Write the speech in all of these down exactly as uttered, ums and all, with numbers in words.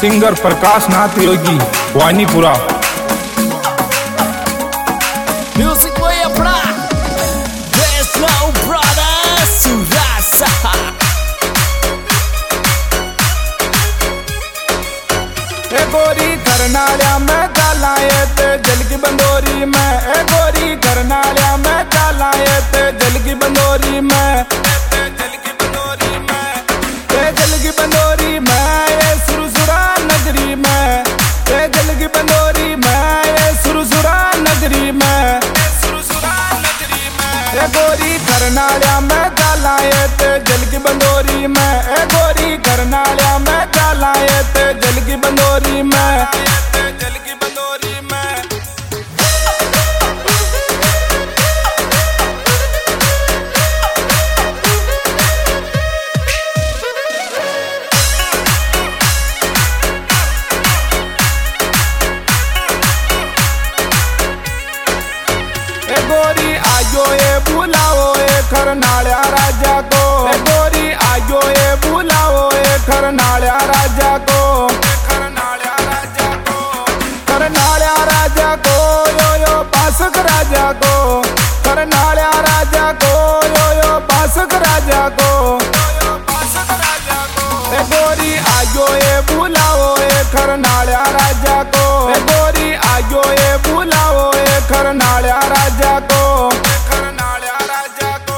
Singer Prakash Nath Yogi Vanipura. Music way up rock. There's no brother Surasa. ए गोरी करनालिया में गालाए ते जल की बंदोरी में, ए गोरी करनालिया में गालाए ते जल की बंदोरी में, जल की बंदोरी में, ते जल की बंदोरी में, ये सुरसुरा नगरी में, ते जल की बंदोरी में, ये सुरसुरा नगरी में, सुरसुरा नगरी में। ए गोरी करनालिया में गालाए ते जल की बंदोरी में, ए गोरी करनालिया में गालाए ते जल की बंदोरी में, जल की बंदोरी में। ए गोरी आयो ए बुलाओ ए करनालिया राजा को, ए गोरी आयो ए बुलाओ ए करनालिया राजा को, करनालिया राजा को, करनालिया राजा को, यो यो पासक राजा को, करनालिया राजा को, यो यो पासक राजा को, यो यो पासक राजा को। ए गोरी आयो ए बुलाओ ए करनालिया राजा को, ए गोरी आयो ए बुलाओ ए करनालिया राजा को, करनालिया राजा को।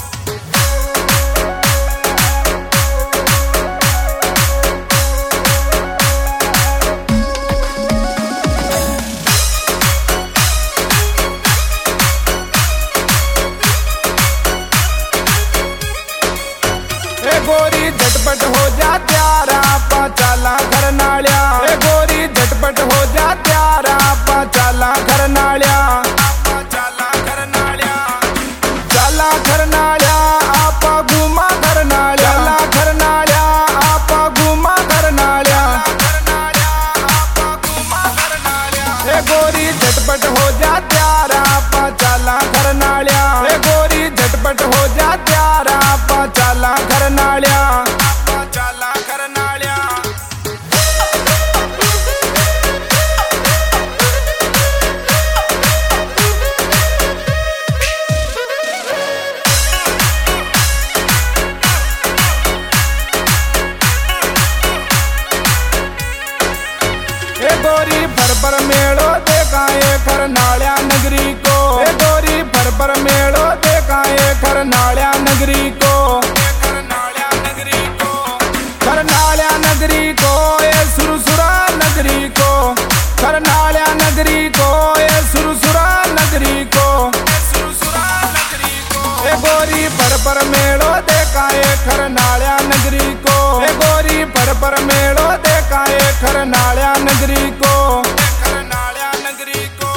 ए गोरी झटपट हो जा त्यारा पा चाला करनालिया, ए गोरी झटपट हो जा त्यारा पा चाला करनालिया, चाला करनालिया, चाला करनालिया आपा घुमा करनालिया, चाला करनालिया आपा घुमा करनालिया, आपा घुमा करनालिया। ए गोरी झटपट हो जा त्यारा पा चाला करनालिया, ए गोरी झटपट हो जा त्यारा पा चाला करनालिया, चाला करनालिया। ए गोरी फर पर मेड़ो देखाए करनालिया नगरी को, ए गोरी फर पर मेड़ो देखाए करनालिया नगरी को, करनालिया नगरी को, करनालिया नगरी को, ये सुरसुरा नगरी को, करनालिया नगरी को, ये सुरसुरा नगरी को, सुरसुरा नगरी को। ए गोरी फर पर मेड़ो देखाए करनालिया नगरी को, ए गोरी फर पर मेड़ो देखाए करनालिया नगरी को, करनालिया नगरी को।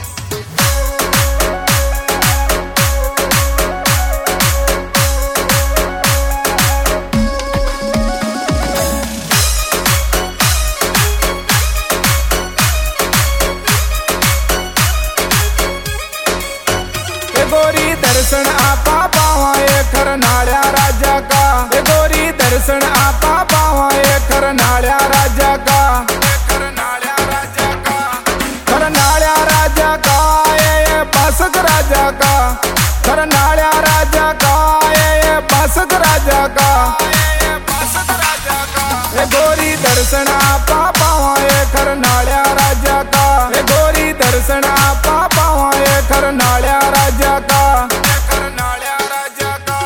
ए गोरी दर्शन आपा पावाए करनालिया राजा का, ए गोरी दर्शन आपा पावाए करनालिया राजा का, करनालिया राजा का, करनालिया राजा का, ये पासक राजा का, करनालिया राजा का, ये पासक राजा का, पासक राजा का। ए गोरी दर्शन आपा पावाए करनालिया राजा का, ए गोरी दर्शन आपा पावाए करनालिया राजा का, करनालिया राजा का।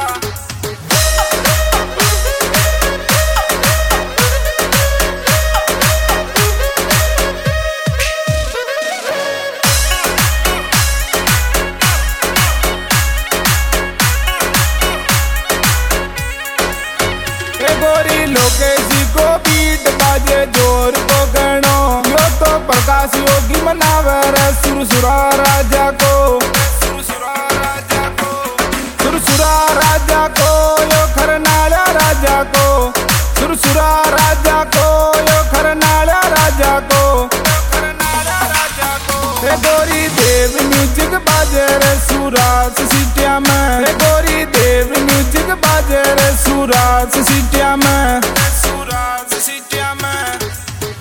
ए गोरी लोकेश जी को बीट बाजे जोर को गणो, यो तो प्रकाश योगी मनावे रे सुरसुरा राजा को, सुरसुरा राजा को, सुरसुरा राजा को, यो करनालिया राजा को, सुरसुरा राजा को, यो करनालिया राजा को, करनालिया राजा को। ए गोरी देव म्यूजिक बाजे रे सूरज सीटिया में, ए गोरी देव म्यूजिक बाजे रे सूरज सीटिया में, सूरज सीटिया में।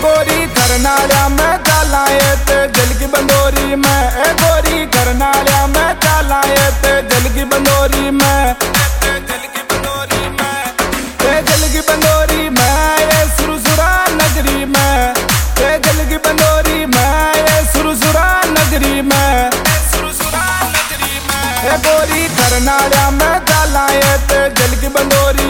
गोरी करनालिया में चालाए ते जल की बंदोरी में, ए गोरी करनालिया में चालाए ते जल की बंदोरी में, जल की बंदोरी में, ते जल की बंदोरी में ये सुरसुरा नगरी में, ते जल की बंदोरी में ये सुरसुरा नगरी में, सुरसुरा नगरी में, ए गोरी करनालिया में चालाए ते जल की बंदोरी